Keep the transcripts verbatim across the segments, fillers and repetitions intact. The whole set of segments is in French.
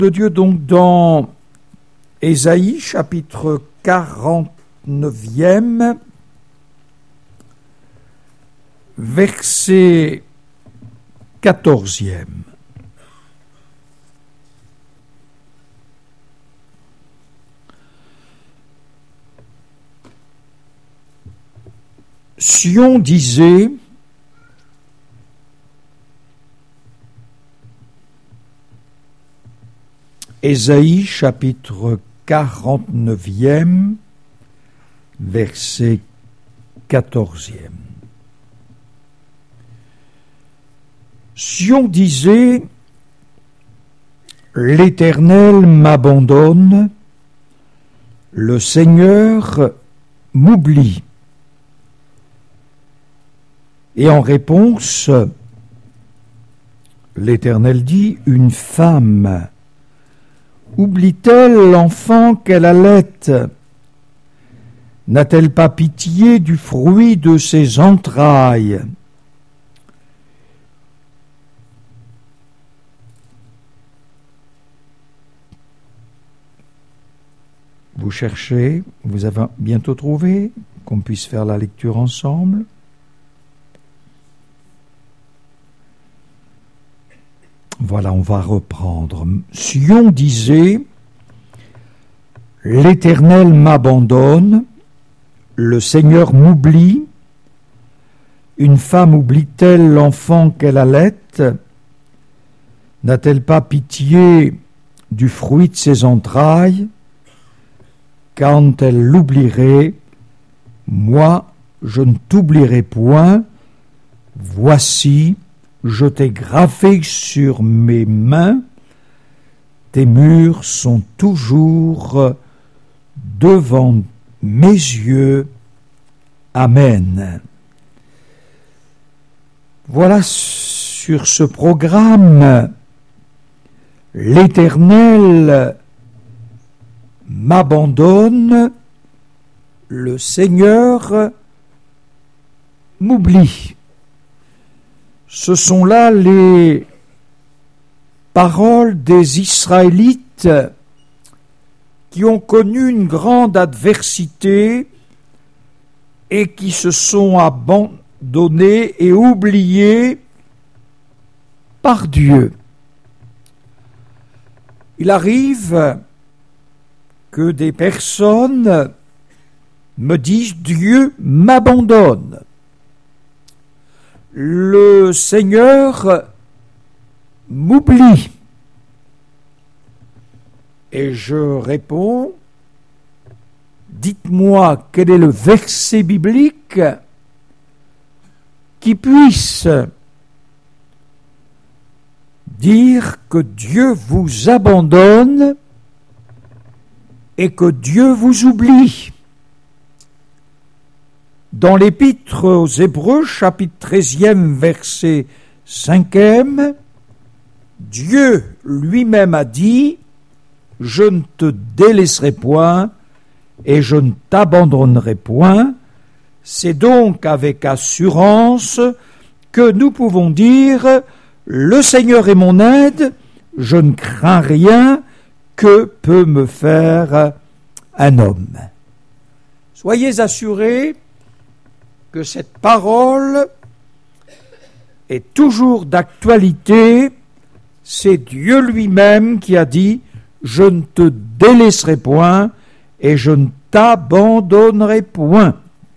de Dieu donc dans Ésaïe chapitre quarante-neuvième, verset quatorzième. Sion disait: Ésaïe chapitre quarante-neuvième, verset quatorzième. Sion disait: L'Éternel m'abandonne, le Seigneur m'oublie. Et en réponse, l'Éternel dit: Une femme oublie-t-elle l'enfant qu'elle allaite? N'a-t-elle pas pitié du fruit de ses entrailles? Vous cherchez, vous avez bientôt trouvé, qu'on puisse faire la lecture ensemble. Voilà, on va reprendre. Sion disait: L'Éternel m'abandonne, le Seigneur m'oublie. Une femme oublie-t-elle l'enfant qu'elle allaite? N'a-t-elle pas pitié du fruit de ses entrailles? Quand elle l'oublierait, moi je ne t'oublierai point. Voici, je t'ai gravé sur mes mains, tes murs sont toujours devant mes yeux. Amen. Voilà, sur ce programme, l'Éternel m'abandonne, le Seigneur m'oublie. Ce sont là les paroles des Israélites qui ont connu une grande adversité et qui se sont abandonnés et oubliés par Dieu. Il arrive que des personnes me disent: Dieu m'abandonne. Le Seigneur m'oublie. Et je réponds: dites-moi quel est le verset biblique qui puisse dire que Dieu vous abandonne et que Dieu vous oublie. Dans l'Épître aux Hébreux, chapitre treizième, verset cinquième, Dieu lui-même a dit: je ne te délaisserai point et je ne t'abandonnerai point. C'est donc avec assurance que nous pouvons dire: le Seigneur est mon aide, je ne crains rien, que peut me faire un homme? Soyez assurés que cette parole est toujours d'actualité. C'est Dieu lui-même qui a dit: je ne te délaisserai point et je ne t'abandonnerai point.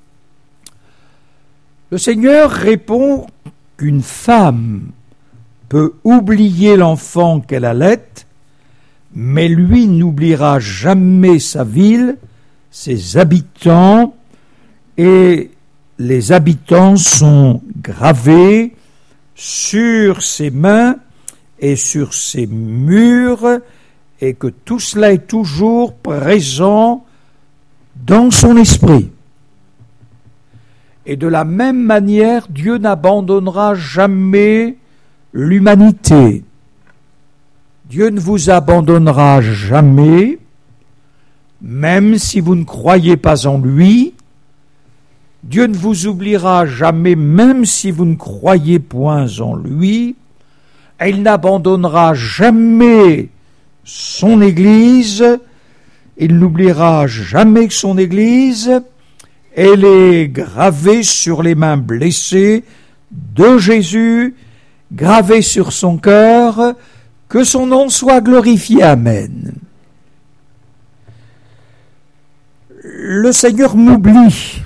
Le Seigneur répond qu'une femme peut oublier l'enfant qu'elle allaite, mais lui n'oubliera jamais sa ville, ses habitants, et les habitants sont gravés sur ses mains et sur ses murs, et que tout cela est toujours présent dans son esprit. Et de la même manière, Dieu n'abandonnera jamais l'humanité. Dieu ne vous abandonnera jamais, même si vous ne croyez pas en lui. Dieu ne vous oubliera jamais, même si vous ne croyez point en lui. Et il n'abandonnera jamais son Église. Il n'oubliera jamais son Église. Elle est gravée sur les mains blessées de Jésus, gravée sur son cœur. Que son nom soit glorifié. Amen. Le Seigneur m'oublie.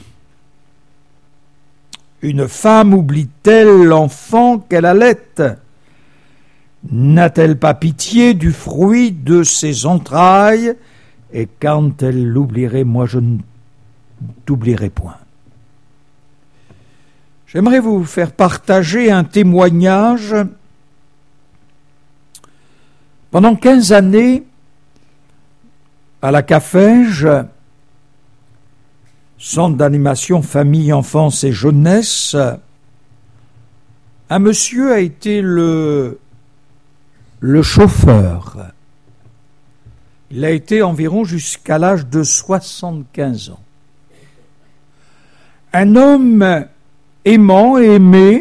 Une femme oublie-t-elle l'enfant qu'elle allait? N'a-t-elle pas pitié du fruit de ses entrailles? Et quand elle l'oublierait, moi je ne t'oublierai point. J'aimerais vous faire partager un témoignage. Pendant quinze années, à la Cafège, centre d'animation famille, enfance et jeunesse, un monsieur a été le, le chauffeur. Il a été environ jusqu'à l'âge de soixante-quinze ans. Un homme aimant et aimé,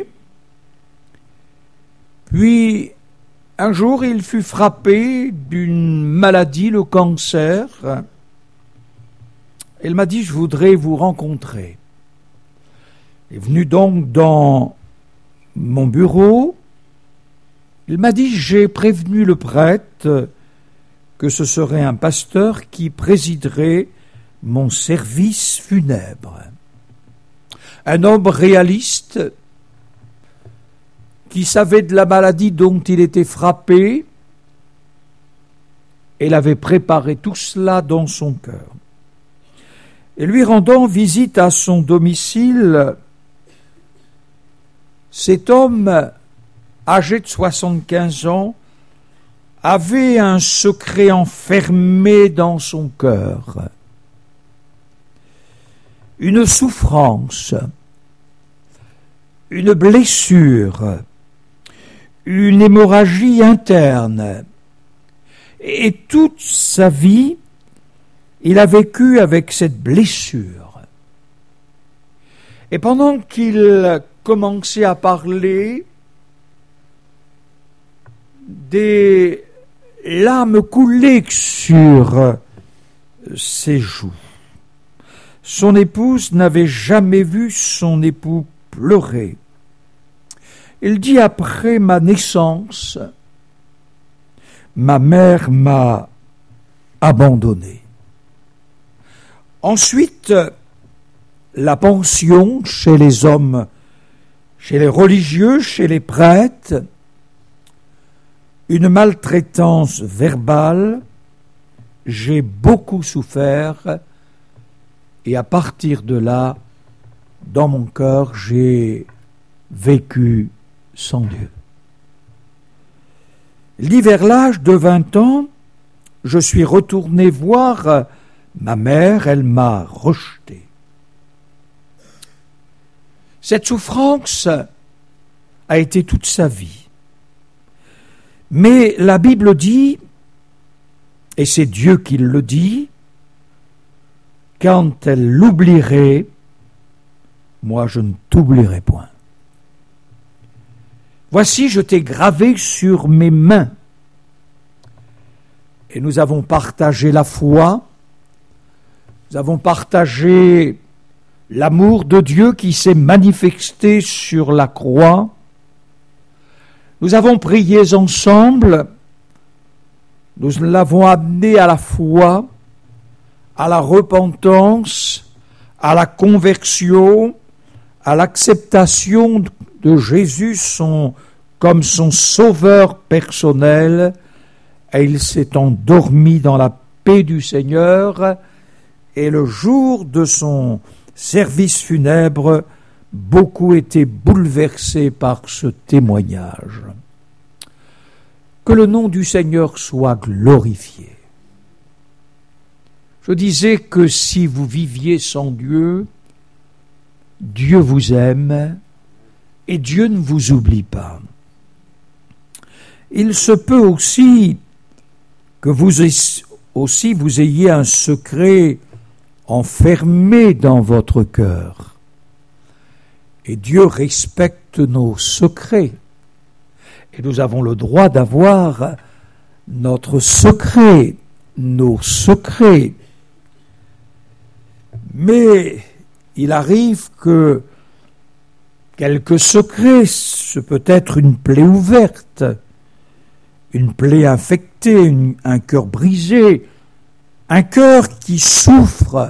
puis un jour il fut frappé d'une maladie, le cancer. Il m'a dit, je voudrais vous rencontrer. Il est venu donc dans mon bureau. Il m'a dit, j'ai prévenu le prêtre que ce serait un pasteur qui présiderait mon service funèbre. Un homme réaliste qui savait de la maladie dont il était frappé. Il avait préparé tout cela dans son cœur. Et lui rendant visite à son domicile, cet homme, âgé de soixante-quinze ans, avait un secret enfermé dans son cœur. Une souffrance, une blessure, une hémorragie interne. Et toute sa vie, il a vécu avec cette blessure. Et pendant qu'il commençait à parler, des larmes coulaient sur ses joues. Son épouse n'avait jamais vu son époux pleurer. Il dit, après ma naissance, ma mère m'a abandonné. Ensuite, la pension chez les hommes, chez les religieux, chez les prêtres, une maltraitance verbale, j'ai beaucoup souffert et à partir de là, dans mon cœur, j'ai vécu sans Dieu. Il dit, vers l'âge de vingt ans, je suis retourné voir ma mère, elle m'a rejeté. Cette souffrance a été toute sa vie. Mais la Bible dit, et c'est Dieu qui le dit, quand elle l'oublierait, moi je ne t'oublierai point. Voici, je t'ai gravé sur mes mains. Et nous avons partagé la foi, nous avons partagé l'amour de Dieu qui s'est manifesté sur la croix. Nous avons prié ensemble, nous l'avons amené à la foi, à la repentance, à la conversion, à l'acceptation de Jésus son, comme son sauveur personnel, et il s'est endormi dans la paix du Seigneur, et le jour de son service funèbre, beaucoup étaient bouleversés par ce témoignage. Que le nom du Seigneur soit glorifié. Je disais que si vous viviez sans Dieu, Dieu vous aime et Dieu ne vous oublie pas. Il se peut aussi que vous aussi vous ayez un secret enfermé dans votre cœur. Et Dieu respecte nos secrets. Et nous avons le droit d'avoir notre secret, nos secrets. Mais il arrive que quelques secrets, ce peut être une plaie ouverte, une plaie infectée, une, un cœur brisé, un cœur qui souffre.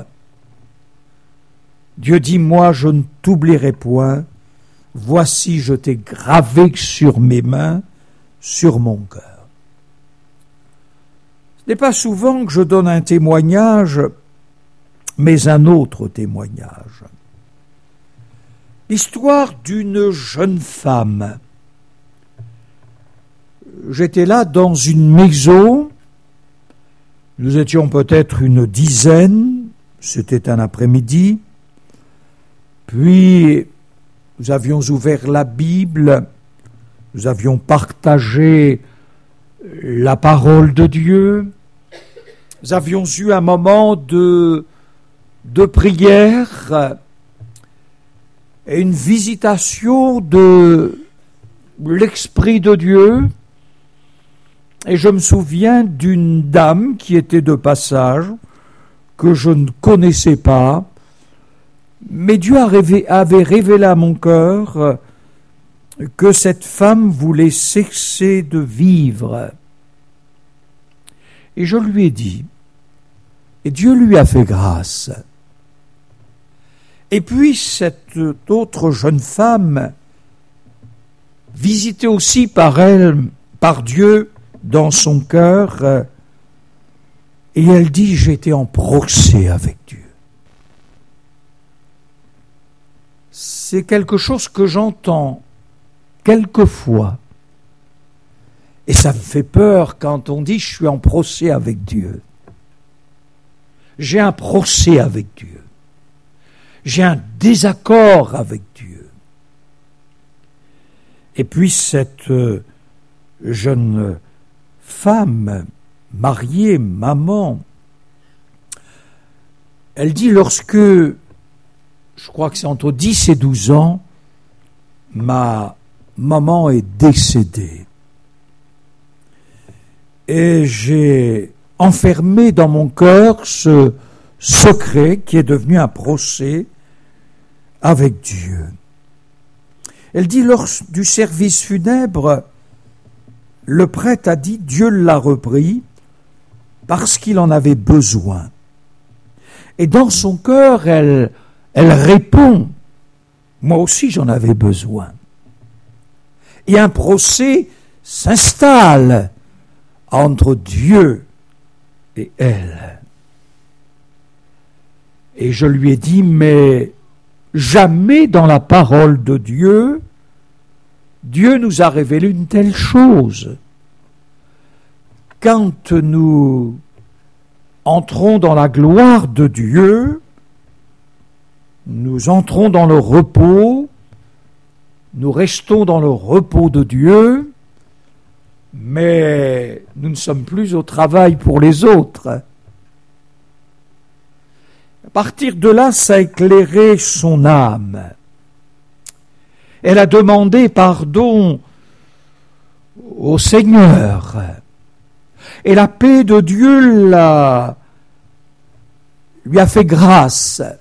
Dieu dit, moi je ne t'oublierai point, voici je t'ai gravé sur mes mains, sur mon cœur. Ce n'est pas souvent que je donne un témoignage, mais un autre témoignage. L'histoire d'une jeune femme. J'étais là dans une maison, nous étions peut-être une dizaine, c'était un après-midi, puis nous avions ouvert la Bible, nous avions partagé la parole de Dieu, nous avions eu un moment de, de prière et une visitation de l'Esprit de Dieu. Et je me souviens d'une dame qui était de passage, que je ne connaissais pas, mais Dieu avait révélé à mon cœur que cette femme voulait cesser de vivre. Et je lui ai dit, et Dieu lui a fait grâce. Et puis cette autre jeune femme, visitée aussi par elle, par Dieu, dans son cœur, et elle dit, j'étais en procès avec Dieu. C'est quelque chose que j'entends quelquefois, et ça me fait peur quand on dit, je suis en procès avec Dieu. J'ai un procès avec Dieu. J'ai un désaccord avec Dieu. Et puis cette jeune femme, mariée, maman, elle dit, lorsque, je crois que c'est entre dix et douze ans, ma maman est décédée. Et j'ai enfermé dans mon cœur ce secret qui est devenu un procès avec Dieu. Elle dit, lors du service funèbre, le prêtre a dit, Dieu l'a repris parce qu'il en avait besoin. Et dans son cœur, elle, elle répond, moi aussi j'en avais besoin. Et un procès s'installe entre Dieu et elle. Et je lui ai dit, mais jamais dans la parole de Dieu, Dieu nous a révélé une telle chose. Quand nous entrons dans la gloire de Dieu, nous entrons dans le repos, nous restons dans le repos de Dieu, mais nous ne sommes plus au travail pour les autres. À partir de là, ça a éclairé son âme. Elle a demandé pardon au Seigneur. Et la paix de Dieu l'a, lui a fait grâce. À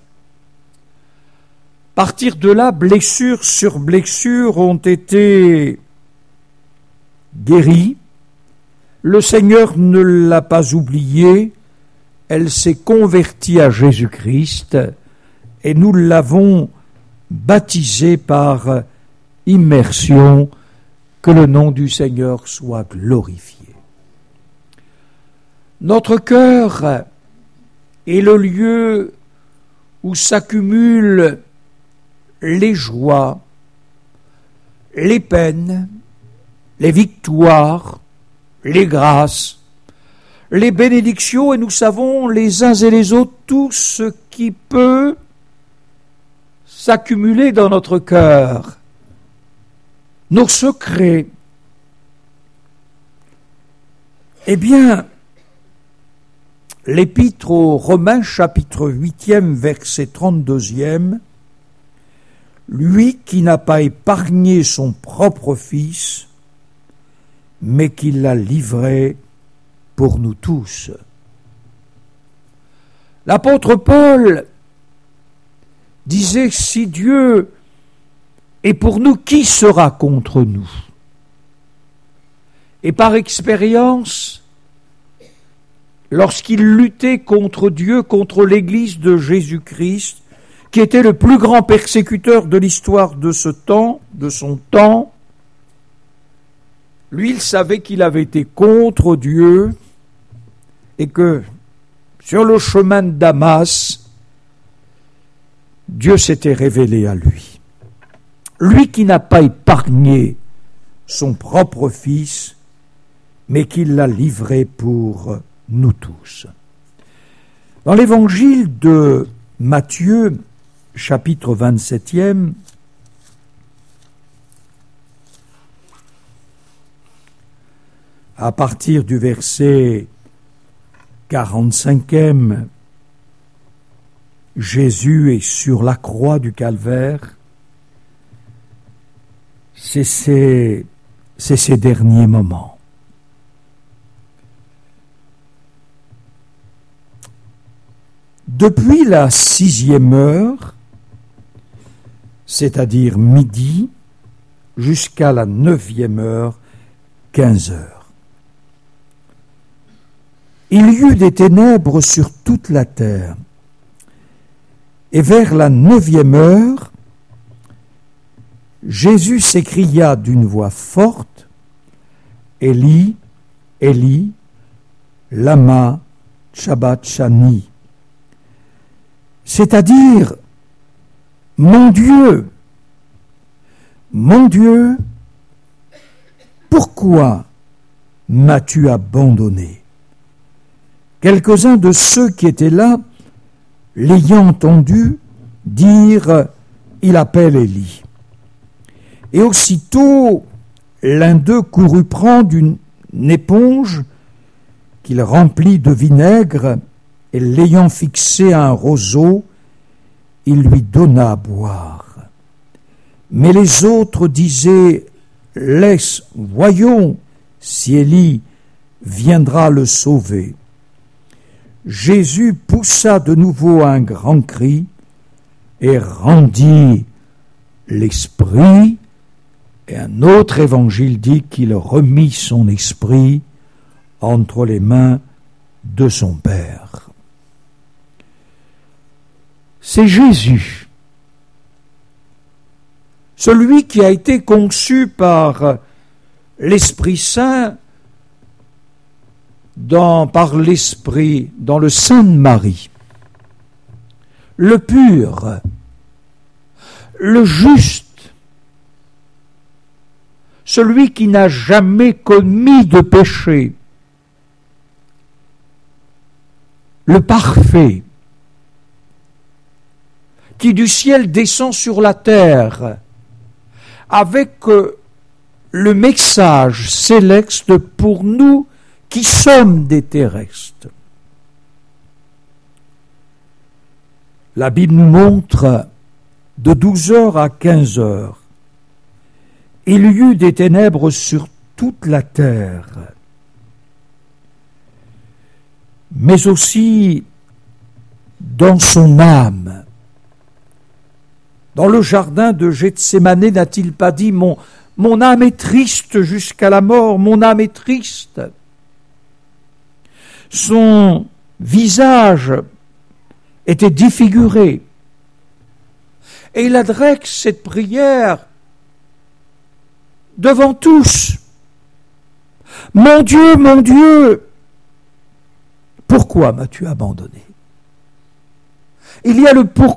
partir de là, blessure sur blessure ont été guéries. Le Seigneur ne l'a pas oubliée. Elle s'est convertie à Jésus-Christ et nous l'avons baptisée par immersion. Que le nom du Seigneur soit glorifié. Notre cœur est le lieu où s'accumulent les joies, les peines, les victoires, les grâces, les bénédictions, et nous savons les uns et les autres tout ce qui peut s'accumuler dans notre cœur, nos secrets. Eh bien, l'Épître aux Romains, chapitre huitième, verset trente-deuxième, lui qui n'a pas épargné son propre Fils, mais qui l'a livré pour nous tous. L'apôtre Paul disait, si Dieu est pour nous, qui sera contre nous? Et par expérience, lorsqu'il luttait contre Dieu, contre l'Église de Jésus-Christ, qui était le plus grand persécuteur de l'histoire de ce temps, de son temps, lui, il savait qu'il avait été contre Dieu et que sur le chemin de Damas, Dieu s'était révélé à lui. Lui qui n'a pas épargné son propre fils, mais qui l'a livré pour nous tous. Dans l'évangile de Matthieu, chapitre vingt-septième, à partir du verset quarante-cinquième, Jésus est sur la croix du calvaire. C'est ses, c'est ses derniers moments. Depuis la sixième heure, c'est-à-dire midi, jusqu'à la neuvième heure, quinze heures. Il y eut des ténèbres sur toute la terre. Et vers la neuvième heure, Jésus s'écria d'une voix forte, « Élie, Élie, lama sabachthani » c'est-à-dire, « Mon Dieu, mon Dieu, pourquoi m'as-tu abandonné ?» Quelques-uns de ceux qui étaient là, l'ayant entendu, dirent « Il appelle Élie ». Et aussitôt, l'un d'eux courut prendre une, une éponge qu'il remplit de vinaigre, et l'ayant fixé à un roseau, il lui donna à boire. Mais les autres disaient « Laisse, voyons si Élie viendra le sauver. » Jésus poussa de nouveau un grand cri et rendit l'esprit. Et un autre évangile dit qu'il remit son esprit entre les mains de son Père. C'est Jésus, celui qui a été conçu par l'Esprit Saint, dans, par l'Esprit, dans le sein de Marie, le pur, le juste, celui qui n'a jamais commis de péché, le parfait, qui du ciel descend sur la terre avec euh, le message céleste pour nous qui sommes des terrestres. La Bible nous montre de douze heures à quinze heures, il y eut des ténèbres sur toute la terre, mais aussi dans son âme. Dans le jardin de Gethsémané, n'a-t-il pas dit « Mon, mon âme est triste jusqu'à la mort, mon âme est triste ». Son visage était défiguré. Et il adresse cette prière devant tous. « Mon Dieu, mon Dieu, pourquoi m'as-tu abandonné ?» Il y a le pourquoi.